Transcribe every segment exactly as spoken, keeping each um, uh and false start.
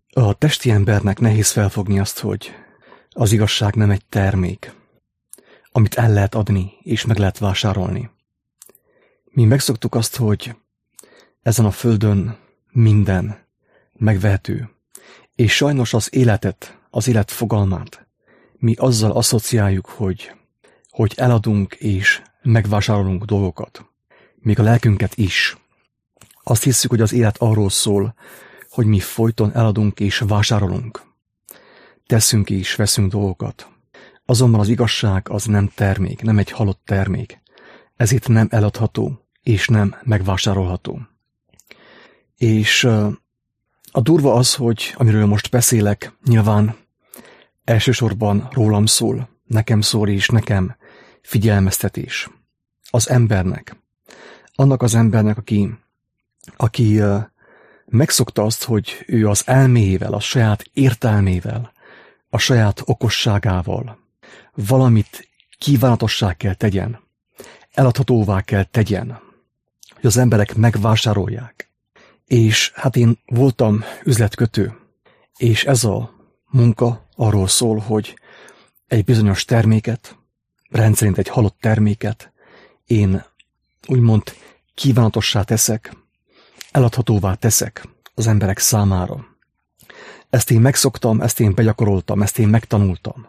A testi embernek nehéz felfogni azt, hogy az igazság nem egy termék, amit el lehet adni és meg lehet vásárolni. Mi megszoktuk azt, hogy ezen a földön minden megvehető, és sajnos az életet, az élet fogalmát mi azzal asszociáljuk, hogy, hogy eladunk és megvásárolunk dolgokat, még a lelkünket is. Azt hiszük, hogy az élet arról szól, hogy mi folyton eladunk és vásárolunk. Teszünk és veszünk dolgokat. Azonban az igazság az nem termék, nem egy halott termék. Ezért nem eladható és nem megvásárolható. És a durva az, hogy amiről most beszélek, nyilván elsősorban rólam szól, nekem szól és nekem figyelmeztetés. Az embernek. Annak az embernek, aki, aki megszokta azt, hogy ő az elméjével, a saját értelmével, a saját okosságával valamit kívánatossá kell tegyen, eladhatóvá kell tegyen, hogy az emberek megvásárolják. És hát én voltam üzletkötő, és ez a munka arról szól, hogy egy bizonyos terméket, rendszerint egy halott terméket én úgymond kívánatossá teszek, eladhatóvá teszek az emberek számára. Ezt én megszoktam, ezt én begyakoroltam, ezt én megtanultam.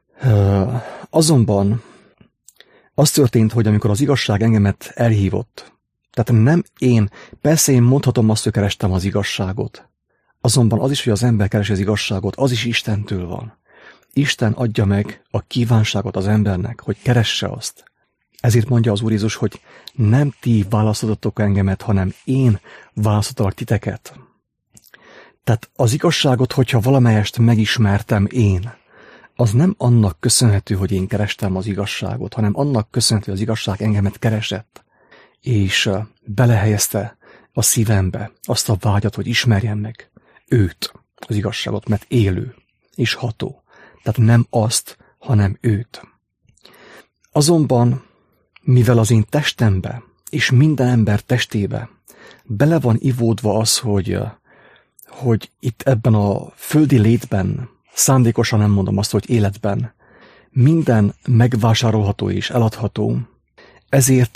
Azonban az történt, hogy amikor az igazság engemet elhívott, tehát nem én, persze én mondhatom azt, hogy kerestem az igazságot, azonban az is, hogy az ember keresi az igazságot, az is Istentől van. Isten adja meg a kívánságot az embernek, hogy keresse azt. Ezért mondja az Úr Jézus, hogy nem ti választottatok engemet, hanem én választottalak titeket. Tehát az igazságot, hogyha valamelyest megismertem én, az nem annak köszönhető, hogy én kerestem az igazságot, hanem annak köszönhető, hogy az igazság engemet keresett, és belehelyezte a szívembe azt a vágyat, hogy ismerjem meg őt, az igazságot, mert élő és ható. Tehát nem azt, hanem őt. Azonban, mivel az én testembe és minden ember testébe bele van ivódva az, hogy, hogy itt ebben a földi létben, szándékosan nem mondom azt, hogy életben, minden megvásárolható és eladható, ezért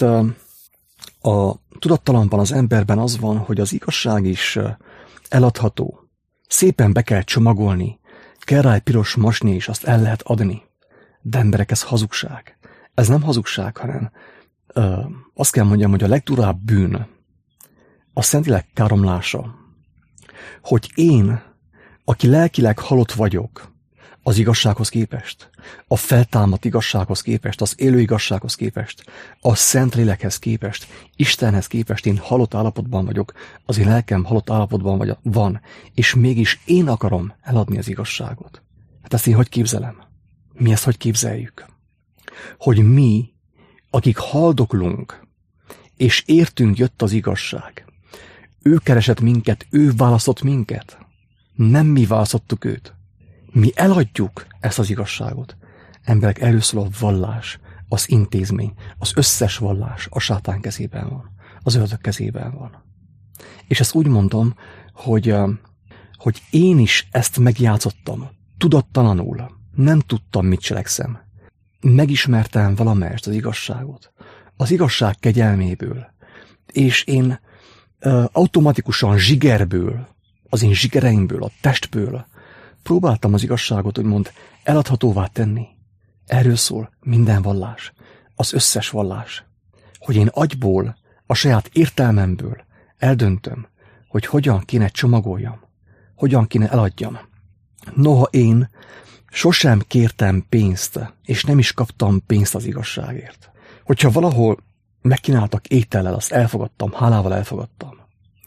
a tudattalamban az emberben az van, hogy az igazság is eladható. Szépen be kell csomagolni, kell rá egy piros masni, és azt el lehet adni. De emberek, ez hazugság. Ez nem hazugság, hanem ö, azt kell mondjam, hogy a legdurább bűn a Szentlélek káromlása, hogy én, aki lelkileg halott vagyok, az igazsághoz képest, a feltámadt igazsághoz képest, az élő igazsághoz képest, a Szentlélekhez képest, Istenhez képest én halott állapotban vagyok, az én lelkem halott állapotban vagy, van, és mégis én akarom eladni az igazságot. Hát ezt én hogy képzelem? Mi ezt hogy képzeljük? Hogy mi, akik haldoklunk, és értünk jött az igazság, ő keresett minket, ő választott minket, nem mi választottuk őt. Mi eladjuk ezt az igazságot. Emberek, erről szól a vallás, az intézmény, az összes vallás a sátán kezében van, az ördög kezében van. És ezt úgy mondom, hogy, hogy én is ezt megjátszottam, tudattalanul, nem tudtam, mit cselekszem. Megismertem valamelyest az igazságot, az igazság kegyelméből, és én uh, automatikusan zsigerből, az én zsigereimből, a testből próbáltam az igazságot, úgymond eladhatóvá tenni. Erről szól minden vallás, az összes vallás. Hogy én agyból, a saját értelmemből eldöntöm, hogy hogyan kéne csomagoljam, hogyan kéne eladjam. Noha én sosem kértem pénzt, és nem is kaptam pénzt az igazságért. Hogyha valahol megkínáltak étellel, azt elfogadtam, hálával elfogadtam.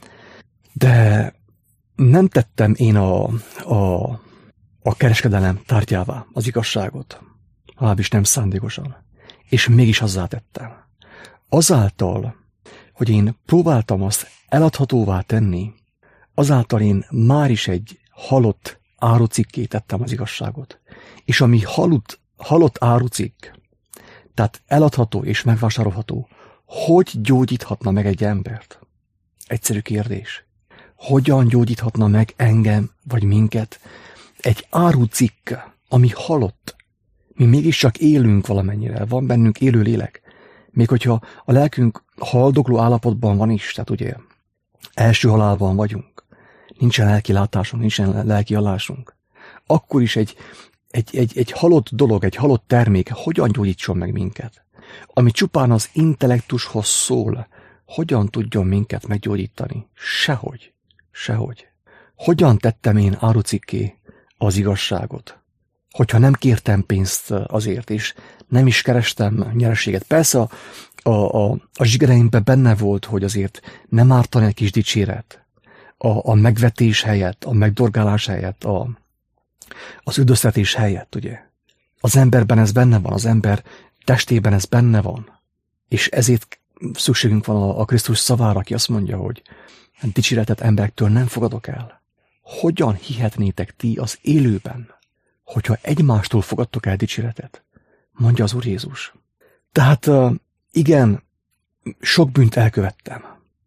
De nem tettem én a, a, a kereskedelem tárgyává az igazságot, legalábbis nem szándékosan, és mégis azzá tettem. Azáltal, hogy én próbáltam azt eladhatóvá tenni, azáltal én már is egy halott árucikké tettem az igazságot. És ami halott, halott árucikk, tehát eladható és megvásárolható, hogy gyógyíthatna meg egy embert? Egyszerű kérdés. hogyan gyógyíthatna meg engem vagy minket egy árucikk, ami halott. Mi mégiscsak élünk valamennyire, van bennünk élő lélek. Még hogyha a lelkünk haldokló állapotban van is, tehát ugye első halálban vagyunk, nincsen lelki látásunk, nincsen lelki hallásunk, akkor is egy, egy, egy, egy halott dolog, egy halott termék hogyan gyógyítson meg minket? Ami csupán az intellektushoz szól, hogyan tudjon minket meggyógyítani? Sehogy. Sehogy. Hogyan tettem én árucikké az igazságot? Hogyha nem kértem pénzt azért, és nem is kerestem nyereséget. Persze a, a, a, a zsigereimben benne volt, hogy azért nem ártani egy kis dicséret. A, a megvetés helyett, a megdorgálás helyett, a, az üdvöztetés helyett, ugye. Az emberben ez benne van, az ember testében ez benne van. És ezért szükségünk van a, a Krisztus szavára, aki azt mondja, hogy dicséretet emberektől nem fogadok el. Hogyan hihetnétek ti az élőben, hogyha egymástól fogadtok el dicséretet? Mondja az Úr Jézus. Tehát igen, sok bűnt elkövettem.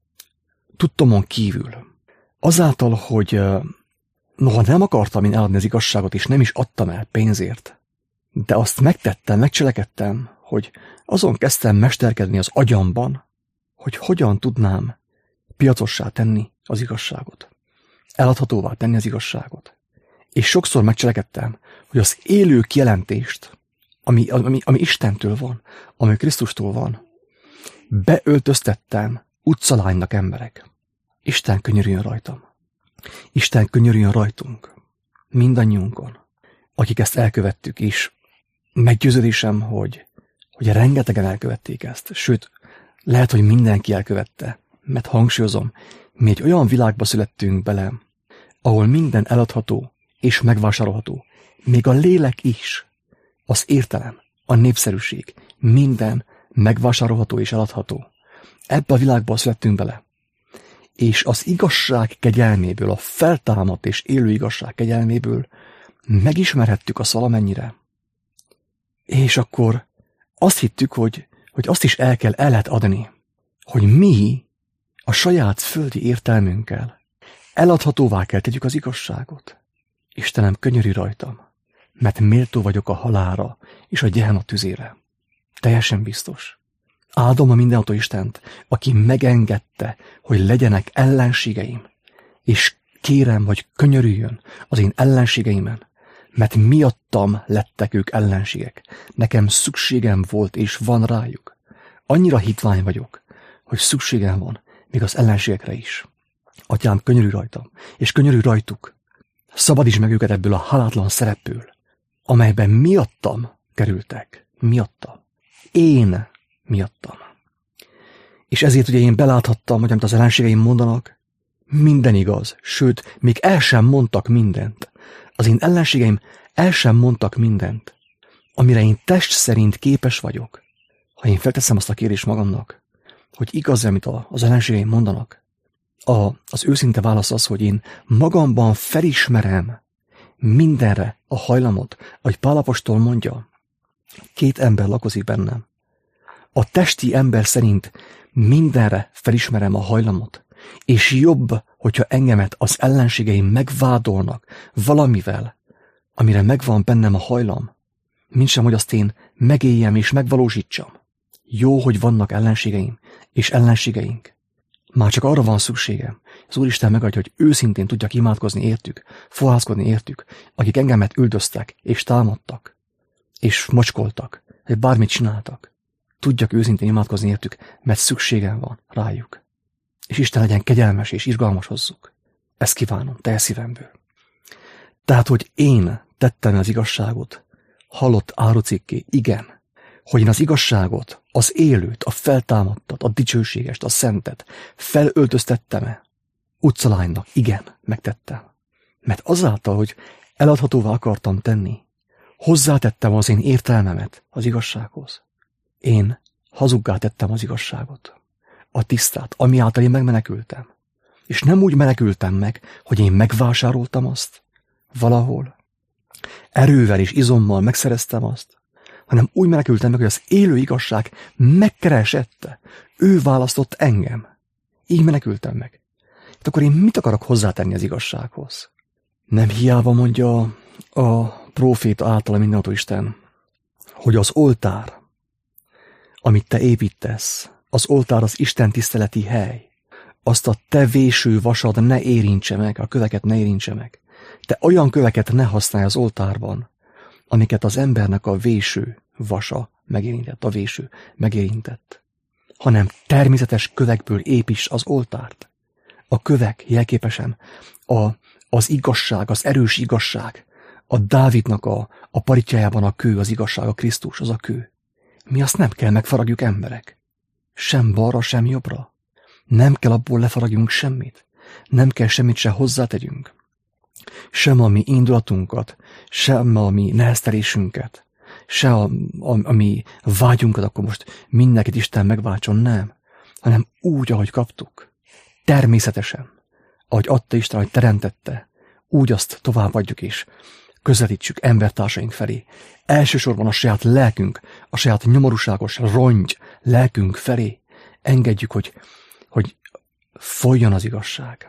Tudtomon kívül. Azáltal, hogy noha nem akartam én eladni az igazságot, és nem is adtam el pénzért, de azt megtettem, megcselekedtem, hogy azon kezdtem mesterkedni az agyamban, hogy hogyan tudnám piacossá tenni az igazságot. Eladhatóvá tenni az igazságot. És sokszor megcselekedtem, hogy az élő kijelentést, ami, ami, ami Istentől van, ami Krisztustól van, beöltöztettem utcalánynak emberek. Isten könyörüljön rajtam. Isten könyörüljön rajtunk. Mindannyiunkon, akik ezt elkövettük, és meggyőződésem, hogy, hogy rengetegen elkövették ezt. Sőt, lehet, hogy mindenki elkövette, mert hangsúlyozom, mi egy olyan világba születtünk bele, ahol minden eladható és megvásárolható. Még a lélek is, az értelem, a népszerűség, minden megvásárolható és eladható. Ebbe a világba születtünk bele. És az igazság kegyelméből, a feltámadt és élő igazság kegyelméből megismerhettük azt valamennyire. És akkor azt hittük, hogy, hogy azt is el kell, el lehet adni, hogy mi a saját földi értelmünkkel eladhatóvá kell tegyük az igazságot. Istenem, könyörülj rajtam, mert méltó vagyok a halálra és a gyehena tüzére. Teljesen biztos. Áldom a mindenható Istent, aki megengedte, hogy legyenek ellenségeim, és kérem, hogy könyörüljön az én ellenségeimen, mert miattam lettek ők ellenségek. Nekem szükségem volt és van rájuk. Annyira hitvány vagyok, hogy szükségem van még az ellenségekre is. Atyám, könyörülj rajtam, és könyörülj rajtuk. Szabadíts meg őket ebből a halátlan szerepből, amelyben miattam kerültek. Miattam. Én miattam. És ezért ugye én beláthattam, hogy amit az ellenségeim mondanak, minden igaz, sőt, még el sem mondtak mindent. Az én ellenségeim el sem mondtak mindent, amire én test szerint képes vagyok. Ha én felteszem azt a kérést magamnak, hogy igaz, amit az ellenségeim mondanak, a, az őszinte válasz az, hogy én magamban felismerem mindenre a hajlamot, ahogy Pál apostol mondja, két ember lakozik bennem. A testi ember szerint mindenre felismerem a hajlamot, és jobb, hogyha engemet az ellenségeim megvádolnak valamivel, amire megvan bennem a hajlam, mintsem, hogy azt én megéljem és megvalósítsam. Jó, hogy vannak ellenségeim és ellenségeink. Már csak arra van szükségem, az Úristen megadja, hogy őszintén tudjak imádkozni értük, fohászkodni értük, akik engemet üldöztek és támadtak, és mocskoltak, vagy bármit csináltak. Tudjak őszintén imádkozni értük, mert szükségem van rájuk. És Isten legyen kegyelmes és irgalmas hozzuk. Ezt kívánom, teljes szívemből. Tehát, hogy én tettem az igazságot, halott árucikké, igen, hogy én az igazságot, az élőt, a feltámadtat, a dicsőségest, a szentet felöltöztettem-e? Utcalánynak, igen, megtettem. Mert azáltal, hogy eladhatóvá akartam tenni, hozzátettem az én értelmemet az igazsághoz. Én hazuggá tettem az igazságot, a tisztát, ami által én megmenekültem. És nem úgy menekültem meg, hogy én megvásároltam azt valahol, erővel és izommal megszereztem azt, hanem úgy menekültem meg, hogy az élő igazság megkeresette. Ő választott engem. Így menekültem meg. Hát akkor én mit akarok hozzátenni az igazsághoz? Nem hiába mondja a próféta által a mindenható Isten, hogy az oltár, amit te építesz, az oltár az Isten tiszteleti hely, azt a te véső vasad ne érintse meg, a köveket ne érintse meg. Te olyan köveket ne használj az oltárban, amiket az embernek a véső vasa megérintett, a véső megérintett, hanem természetes kövekből építs az oltárt. A kövek jelképesen a, az igazság, az erős igazság, a Dávidnak a, a paritjájában a kő, az igazság, a Krisztus, az a kő. Mi azt nem kell megfaragjuk emberek. Sem balra, sem jobbra. Nem kell abból lefaragjunk semmit. Nem kell semmit se hozzátegyünk. Sem a mi indulatunkat, sem a mi neheztelésünket, se a, a, a mi vágyunkat, akkor most mindenkit Isten megváltson, nem. Hanem úgy, ahogy kaptuk. Természetesen. Ahogy adta Isten, ahogy teremtette, úgy azt továbbadjuk is. Közelítsük embertársaink felé. Elsősorban a saját lelkünk, a saját nyomorúságos rongy lelkünk felé. Engedjük, hogy, hogy folyjon az igazság.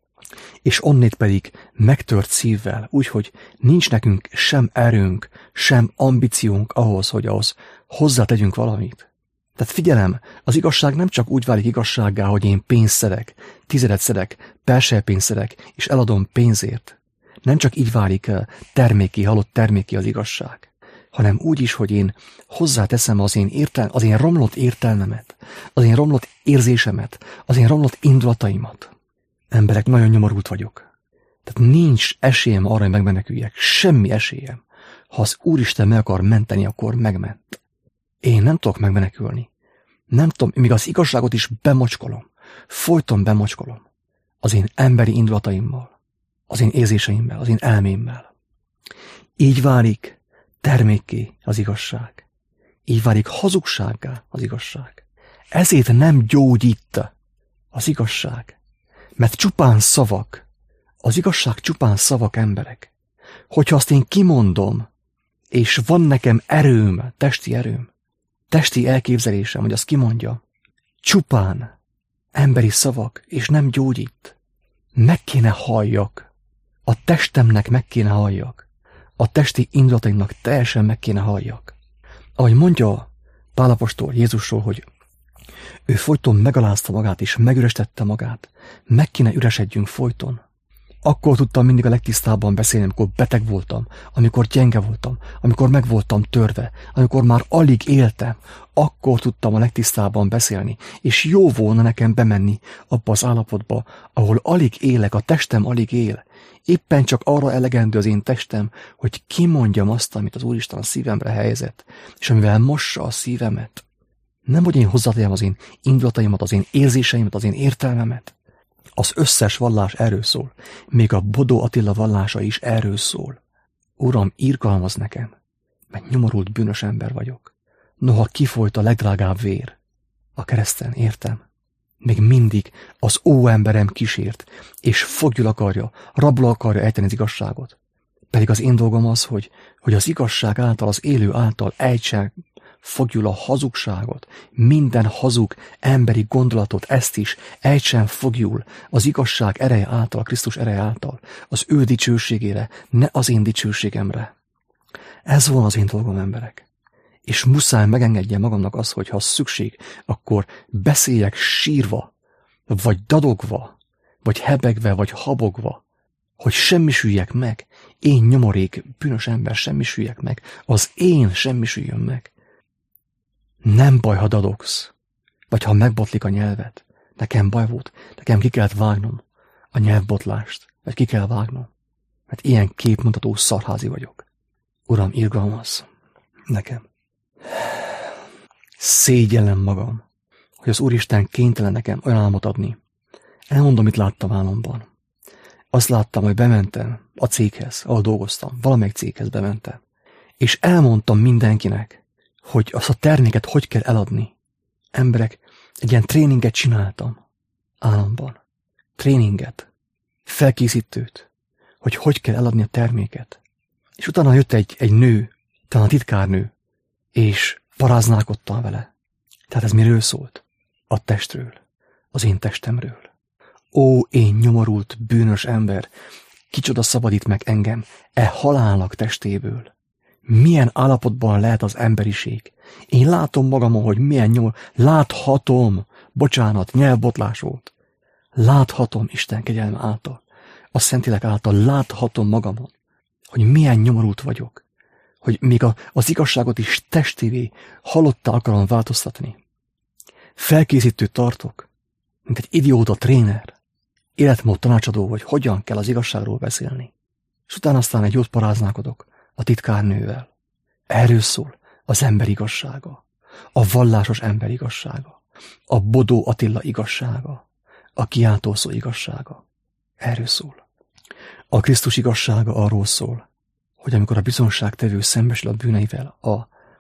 És onnét pedig megtört szívvel, úgyhogy nincs nekünk sem erőnk, sem ambíciónk ahhoz, hogy ahhoz hozzátegyünk valamit. Tehát figyelem, az igazság nem csak úgy válik igazsággá, hogy én pénzt szedek, tizedet szedek, perselypénzt szedek, és eladom pénzért. Nem csak így válik terméki, halott terméki az igazság, hanem úgy is, hogy én hozzáteszem az én, értel, az én romlott értelmemet, az én romlott érzésemet, az én romlott indulataimat. Emberek, nagyon nyomorult vagyok. Tehát nincs esélyem arra, hogy megmeneküljek. Semmi esélyem. Ha az Úristen meg akar menteni, akkor megment. Én nem tudok megmenekülni. Nem tudom, még az igazságot is bemocskolom. Folyton bemocskolom. Az én emberi indulataimmal, az én érzéseimmel, az én elmémmel. Így válik termékké az igazság. Így válik hazugsággá az igazság. Ezért nem gyógyít az igazság. Mert csupán szavak, az igazság csupán szavak, emberek. Hogyha azt én kimondom, és van nekem erőm, testi erőm, testi elképzelésem, hogy azt kimondja, csupán emberi szavak, és nem gyógyít. Meg kéne halljak, a testemnek meg kéne halljak, a testi indulataimnak teljesen meg kéne halljak. Ahogy mondja Pál apostol Jézusról, hogy ő folyton megalázta magát, és megürestette magát. Meg kéne üresedjünk folyton. Akkor tudtam mindig a legtisztábban beszélni, amikor beteg voltam, amikor gyenge voltam, amikor meg voltam törve, amikor már alig éltem. Akkor tudtam a legtisztábban beszélni, és jó volna nekem bemenni abba az állapotba, ahol alig élek, a testem alig él. Éppen csak arra elegendő az én testem, hogy kimondjam azt, amit az Úristen a szívemre helyezett, és amivel mossa a szívemet. Nem, hogy én hozzátegyem az én indulataimat, az én érzéseimet, az én értelmemet. Az összes vallás erről szól. Még a Bodó Attila vallása is erről szól. Uram, irgalmazz nekem, mert nyomorult bűnös ember vagyok. Noha kifolyt a legdrágább vér. A kereszten, értem? Még mindig az óemberem kísért, és foglyul akarja, rabul akarja ejteni az igazságot. Pedig az én dolgom az, hogy, hogy az igazság által, az élő által ejtsen fogjul a hazugságot, minden hazug emberi gondolatot, ezt is ejtsen fogjul az igazság ereje által, a Krisztus ereje által, az ő dicsőségére, ne az én dicsőségemre. Ez van az én dolgom, emberek. És muszáj megengedjem magamnak azt, hogy ha szükség, akkor beszéljek sírva, vagy dadogva, vagy hebegve, vagy habogva, hogy semmisüljek meg, én nyomorék, bűnös ember semmisüljek meg, az én semmisüljön meg. Nem baj, ha dadogsz, vagy ha megbotlik a nyelved. Nekem baj volt, nekem ki kellett vágnom a nyelvbotlást, vagy ki kell vágnom, mert ilyen képmutató szarházi vagyok. Uram, irgalmazz nekem. Szégyellem magam, hogy az Úristen kénytelen nekem olyan álmot adni. Elmondom, mit láttam álomban. Azt láttam, hogy bementem a céghez, ahol dolgoztam, valamelyik céghez bementem, és elmondtam mindenkinek, hogy azt a terméket hogy kell eladni. Emberek, egy ilyen tréninget csináltam álomban. Tréninget, felkészítőt, hogy hogy kell eladni a terméket. És utána jött egy, egy nő, talán a titkárnő, és paráználkodtam vele. Tehát ez miről szólt? A testről, az én testemről. Ó, én nyomorult, bűnös ember, kicsoda szabadít meg engem e halálnak testéből. Milyen állapotban lehet az emberiség? Én látom magamon, hogy milyen nyomor... Láthatom, bocsánat, nyelvbotlás volt. Láthatom Isten kegyelme által, a Szentlélek által láthatom magamon, hogy milyen nyomorult vagyok, hogy még a, az igazságot is testévé, halottá akarom változtatni. Felkészítőt tartok, mint egy idióta tréner, életmód tanácsadó, hogy hogyan kell az igazságról beszélni. És utána aztán egy jót paráználkodok a titkárnővel. Erről szól az ember igazsága, a vallásos ember igazsága, a Bodó Attila igazsága, a kiáltószó igazsága. Erről szól. A Krisztus igazsága arról szól, hogy amikor a bizonságtevő szembesül a bűneivel, a,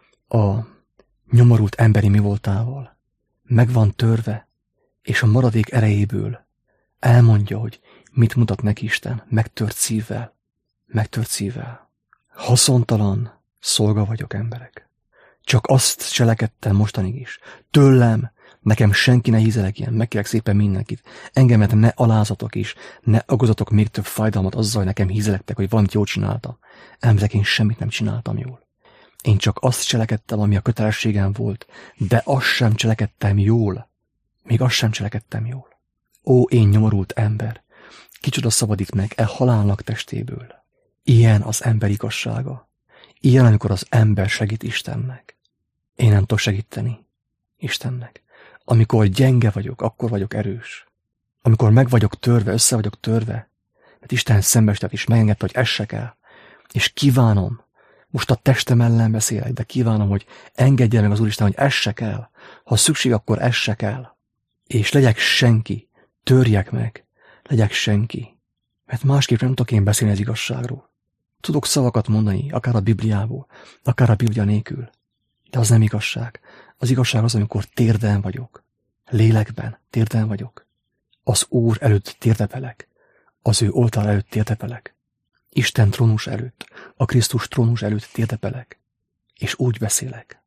a nyomorult emberi mi voltával, meg van törve, és a maradék erejéből elmondja, hogy mit mutat neki Isten, megtört szívvel, megtört szívvel. Haszontalan szolga vagyok, emberek. Csak azt cselekedtem mostanig is. Tőlem, nekem senki ne hízelek ilyen, megkérek szépen mindenkit. Engemet ne alázatok is, ne agozatok még több fájdalmat azzal, hogy nekem hízelektek, hogy valamit jól csináltam. Emberek, én semmit nem csináltam jól. Én csak azt cselekedtem, ami a kötelességem volt, de azt sem cselekedtem jól. Még azt sem cselekedtem jól. Ó, én nyomorult ember, kicsoda szabadít meg e halálnak testéből. Ilyen az ember igazsága. Ilyen, amikor az ember segít Istennek. Én nem tudok segíteni Istennek. Amikor gyenge vagyok, akkor vagyok erős. Amikor meg vagyok törve, össze vagyok törve, mert Isten szembesített és megengedte, hogy essek el. És kívánom, most a testem ellen beszélek, de kívánom, hogy engedje meg az Úristen, hogy essek el. Ha szükség, akkor essek el. És legyek senki, törjek meg, legyek senki. Mert másképp nem tudok én beszélni az igazságról. Tudok szavakat mondani, akár a Bibliából, akár a Biblia nélkül. De az nem igazság. Az igazság az, amikor térden vagyok. Lélekben térden vagyok. Az Úr előtt térdepelek. Az ő oltár előtt térdepelek. Isten trónus előtt, a Krisztus trónus előtt térdepelek. És úgy beszélek.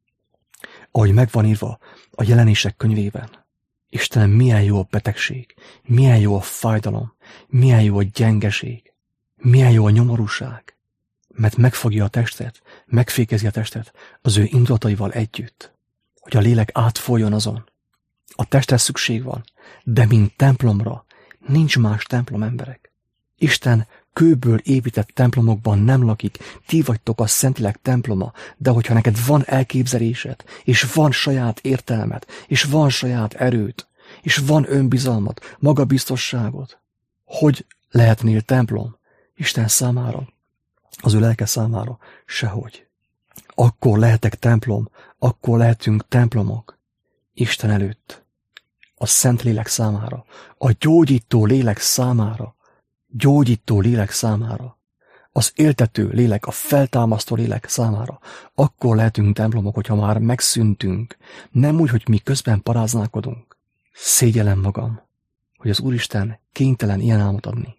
Ahogy megvan írva a Jelenések könyvében. Istenem, milyen jó a betegség, milyen jó a fájdalom, milyen jó a gyengeség, milyen jó a nyomorúság. Mert megfogja a testet, megfékezi a testet az ő indulataival együtt, hogy a lélek átfoljon azon. A testre szükség van, de mint templomra nincs más templom, emberek. Isten kőből épített templomokban nem lakik, ti vagytok a Szentlélek temploma, de hogyha neked van elképzelésed, és van saját értelmed, és van saját erőd, és van önbizalmad, magabiztosságod, hogy lehetnél templom Isten számára? Az ő lelke számára sehogy. Akkor lehetek templom, akkor lehetünk templomok Isten előtt, a Szentlélek számára, a gyógyító lélek számára, gyógyító lélek számára, az éltető lélek, a feltámasztó lélek számára. Akkor lehetünk templomok, hogyha már megszűntünk, nem úgy, hogy mi közben paráználkodunk. Szégyellem magam, hogy az Úristen kénytelen ilyen álmot adni.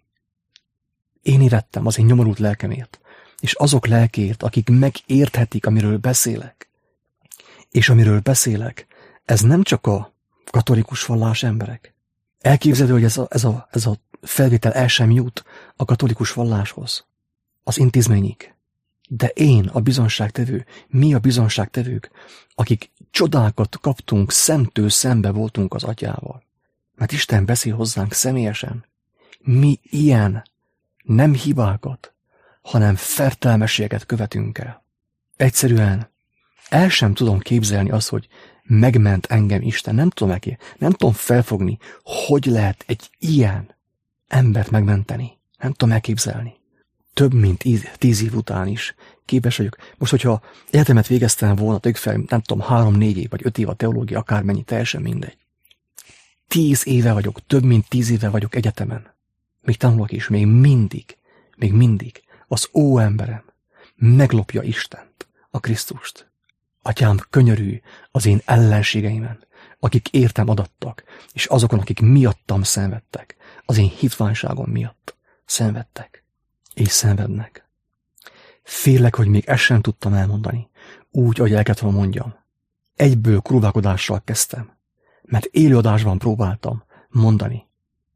Én érettem az én nyomorult lelkemért, és azok lelkért, akik megérthetik, amiről beszélek. És amiről beszélek, ez nem csak a katolikus vallás, emberek. Elképzelhető, hogy ez a, ez, a, ez a felvétel el sem jut a katolikus valláshoz, az intézményig. De én, a bizonságtevő, mi a bizonságtevők, akik csodákat kaptunk, szemtől szembe voltunk az Atyával. Mert Isten beszél hozzánk személyesen. Mi ilyen, nem hibákat, hanem fertelmességeket követünk el. Egyszerűen el sem tudom képzelni azt, hogy megment engem Isten. Nem tudom neki, nem tudom felfogni, hogy lehet egy ilyen embert megmenteni. Nem tudom elképzelni. Több mint tíz év után is képes vagyok. Most, hogyha egyetemet végeztem volna, tegyük fel, nem tudom, három-négy év, vagy öt év a teológia, akármennyi, teljesen mindegy. Tíz éve vagyok, több mint tíz éve vagyok egyetemen. Még tanulok is, még mindig, még mindig az ó emberem meglopja Istent, a Krisztust. Atyám, könyörülj az én ellenségeimen, akik értem adattak, és azokon, akik miattam szenvedtek, az én hitványságom miatt szenvedtek, és szenvednek. Félek, hogy még ezt sem tudtam elmondani, úgy, ahogy el kellett volna mondjam. Egyből próbálkodással kezdtem, mert élőadásban próbáltam mondani,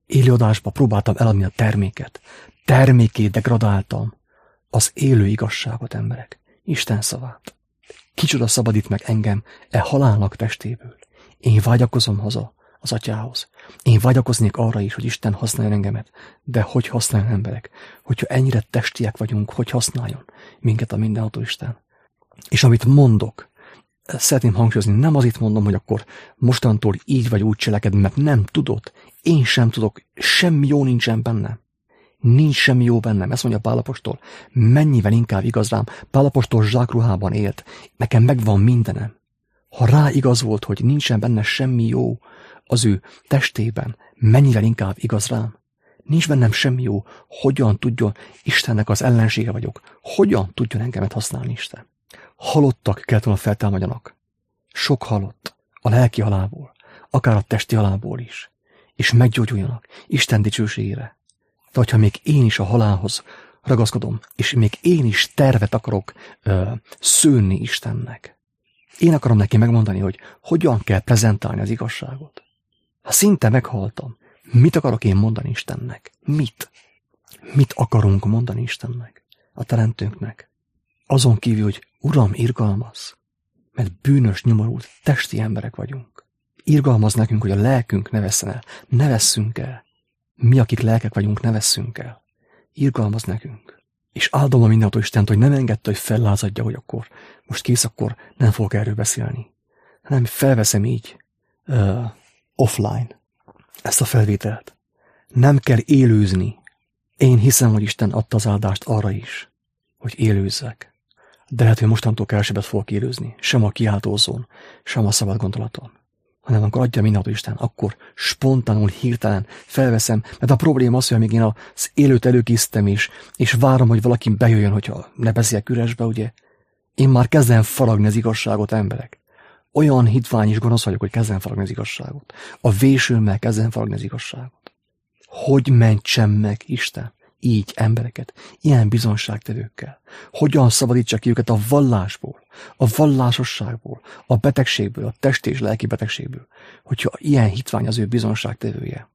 élőadásba próbáltam eladni a terméket. Termékét degradáltam. Az élő igazságot, emberek. Isten szavát. Kicsoda szabadít meg engem e halálnak testéből. Én vágyakozom haza az atyához. Én vágyakoznék arra is, hogy Isten használjon engemet. De hogy használjon emberek? Hogyha ennyire testiek vagyunk, hogy használjon minket a mindenható Isten? És amit mondok, szeretném hangsúlyozni, nem azért mondom, hogy akkor mostantól így vagy úgy cselekedni, mert nem tudod. Én sem tudok, semmi jó nincsen bennem. Nincs semmi jó bennem, ezt mondja Pál apostol. Mennyivel inkább igaz rám. Pál apostol zsákruhában élt. Nekem megvan mindenem. Ha rá igaz volt, hogy nincsen benne semmi jó az ő testében, mennyivel inkább igaz rám. Nincs bennem semmi jó. Hogyan tudjon, Istennek az ellensége vagyok. Hogyan tudjon engemet használni Isten? Halottak kellett volna feltámadjanak. Sok halott. A lelki halálból. Akár a testi halálból is. És meggyógyuljanak Isten dicsőségére. De hogyha még én is a halálhoz ragaszkodom, és még én is tervet akarok ö, szőni Istennek. Én akarom neki megmondani, hogy hogyan kell prezentálni az igazságot. Ha szinte meghaltam, mit akarok én mondani Istennek? Mit? Mit akarunk mondani Istennek? A teremtőnknek? Azon kívül, hogy Uram, irgalmaz, mert bűnös, nyomorult, testi emberek vagyunk. Irgalmaz nekünk, hogy a lelkünk ne vesszen el. Ne vesszünk el. Mi, akik lelkek vagyunk, ne vesszünk el. Irgalmaz nekünk. És áldom a mindenható Istent, hogy nem engedte, hogy fellázadja, hogy akkor most kész, akkor nem fogok erről beszélni. Hanem felveszem így uh, offline ezt a felvételt. Nem kell élőzni. Én hiszem, hogy Isten adta az áldást arra is, hogy élőzzek. De lehet, hogy mostantól kevesebbet fogok élőzni. Sem a kiáltózón, sem a szabad gondolaton. Hanem amikor adja mindenható Isten, akkor spontánul, hirtelen felveszem, mert a probléma az, hogy amíg én az élőt előkészítem, és, és várom, hogy valaki bejöjjön, hogyha ne beszéljek üresbe, ugye, én már kezdem faragni az igazságot, emberek. Olyan hitvány és gonosz vagyok, hogy kezdem faragni az igazságot. A vésőmmel kezdem faragni az igazságot. Hogy mentsem meg Isten így embereket, ilyen bizonságtevőkkel? Hogyan szabadítsak ki őket a vallásból, a vallásosságból, a betegségből, a testi és lelki betegségből, hogyha ilyen hitvány az ő bizonságtevője?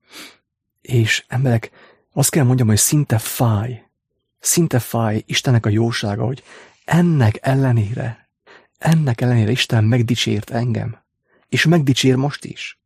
És emberek, azt kell mondjam, hogy szinte fáj, szinte fáj Istennek a jósága, hogy ennek ellenére, ennek ellenére Isten megdicsért engem, és megdicsér most is.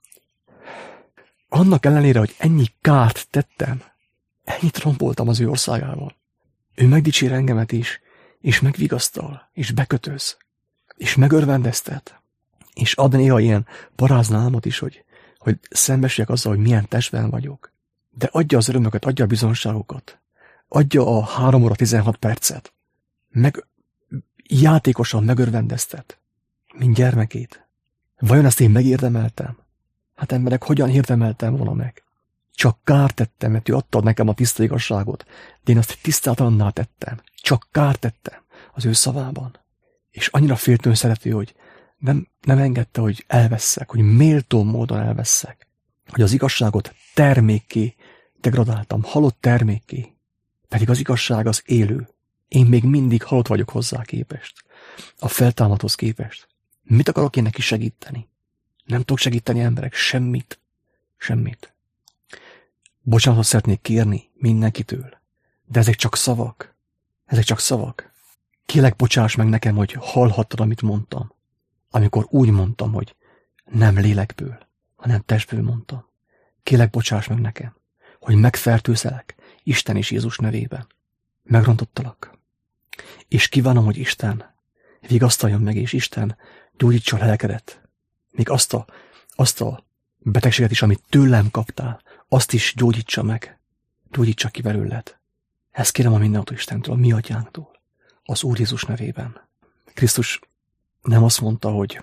Annak ellenére, hogy ennyi kárt tettem, ennyit romboltam az ő országával. Ő megdicsér engemet is, és megvigasztal, és bekötöz, és megörvendeztet, és ad néha ilyen paráznámot is, hogy, hogy szembesüljek azzal, hogy milyen testben vagyok. De adja az örömöket, adja a bizonságokat, adja a három óra tizenhat percet, meg játékosan megörvendeztet, mint gyermekét. Vajon ezt én megérdemeltem? Hát emberek, hogyan érdemeltem volna meg? Csak kárt tettem, mert ő adta nekem a tiszta igazságot, de én azt tisztátalanná tettem. Csak kárt tettem az ő szavában. És annyira féltőn szerető, hogy nem, nem engedte, hogy elvesszek, hogy méltó módon elvesszek. Hogy az igazságot termékké degradáltam, halott termékké. Pedig az igazság az élő. Én még mindig halott vagyok hozzá képest. A feltámadhoz képest. Mit akarok én neki segíteni? Nem tudok segíteni, emberek, semmit. Semmit. Bocsánatot szeretnék kérni mindenkitől, de ezek csak szavak. Ezek csak szavak. Kérlek, bocsáss meg nekem, hogy hallhattad, amit mondtam. Amikor úgy mondtam, hogy nem lélekből, hanem testből mondtam. Kérlek, bocsáss meg nekem, hogy megfertőzelek Isten és Jézus nevében. Megrontottalak. És kívánom, hogy Isten vigasztaljon meg, és Isten gyógyítsa a lelkedet. Még azt a, azt a betegséget is, amit tőlem kaptál, azt is gyógyítsa meg. Gyógyítsa ki belőled. Ezt kérem a mindenható Istentől, a mi atyánktól, az Úr Jézus nevében. Krisztus nem azt mondta, hogy,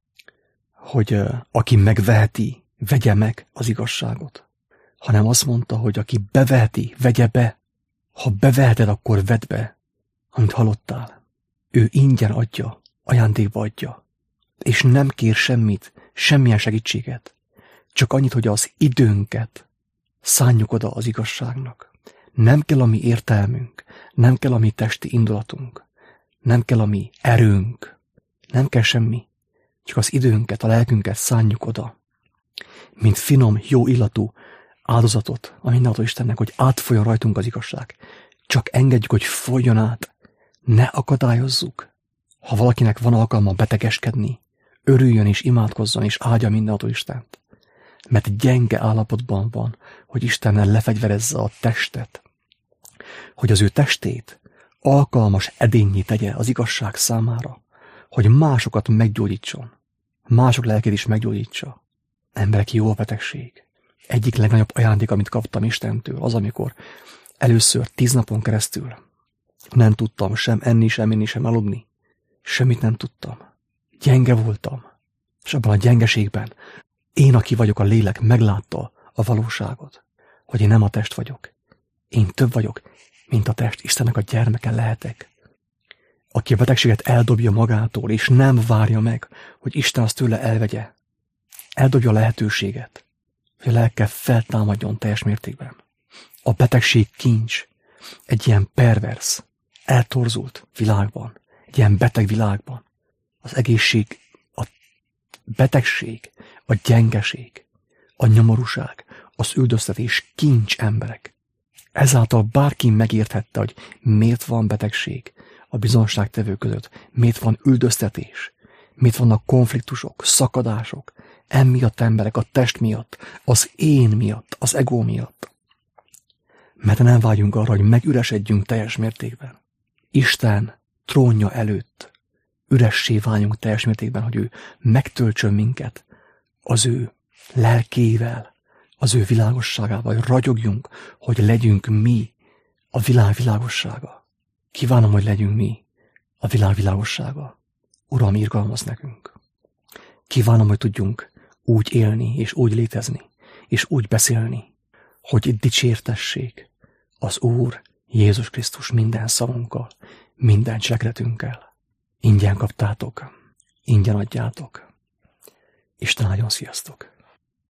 hogy uh, aki megveheti, vegye meg az igazságot, hanem azt mondta, hogy aki beveheti, vegye be. Ha beveheted, akkor vedd be, amit hallottál. Ő ingyen adja, ajándékba adja, és nem kér semmit, semmilyen segítséget, csak annyit, hogy az időnket szánjuk oda az igazságnak. Nem kell a mi értelmünk, nem kell a mi testi indulatunk, nem kell a mi erőnk, nem kell semmi, csak az időnket, a lelkünket szánjuk oda. Mint finom, jó illatú áldozatot a mindenható Istennek, hogy átfolyjon rajtunk az igazság. Csak engedjük, hogy folyjon át. Ne akadályozzuk. Ha valakinek van alkalma betegeskedni, örüljön és imádkozzon és áldja mindenható Istent. Mert gyenge állapotban van, hogy Istennel lefegyverezze a testet, hogy az ő testét alkalmas edénnyé tegye az igazság számára, hogy másokat meggyógyítson, mások lelkét is meggyógyítsa. Emberek, jó a betegség. Egyik legnagyobb ajándék, amit kaptam Istentől, az, amikor először tíz napon keresztül nem tudtam sem enni, sem inni, sem aludni. Semmit nem tudtam. Gyenge voltam. És abban a gyengeségben én, aki vagyok a lélek, meglátta a valóságot, hogy én nem a test vagyok. Én több vagyok, mint a test. Istennek a gyermeke lehetek. Aki a betegséget eldobja magától, és nem várja meg, hogy Isten azt tőle elvegye. Eldobja a lehetőséget, hogy a lelke feltámadjon teljes mértékben. A betegség kincs egy ilyen pervers, eltorzult világban, egy ilyen beteg világban. Az egészség, a betegség, a gyengeség, a nyomorúság, az üldöztetés kincs, emberek. Ezáltal bárki megérthette, hogy miért van betegség a bizonságtevő között, miért van üldöztetés, miért vannak konfliktusok, szakadások, emiatt emberek, a test miatt, az én miatt, az ego miatt. Mert nem vágyunk arra, hogy megüresedjünk teljes mértékben. Isten trónja előtt üressé váljunk teljes mértékben, hogy ő megtöltsön minket az ő lelkével, az ő világosságával, hogy ragyogjunk, hogy legyünk mi a világ világossága. Kívánom, hogy legyünk mi a világ világossága. Uram, irgalmazz nekünk. Kívánom, hogy tudjunk úgy élni, és úgy létezni, és úgy beszélni, hogy dicsértessék az Úr Jézus Krisztus minden szavunkkal, minden cselekedetünkkel. Ingyen kaptátok, ingyen adjátok. Isten áldjon, sziasztok!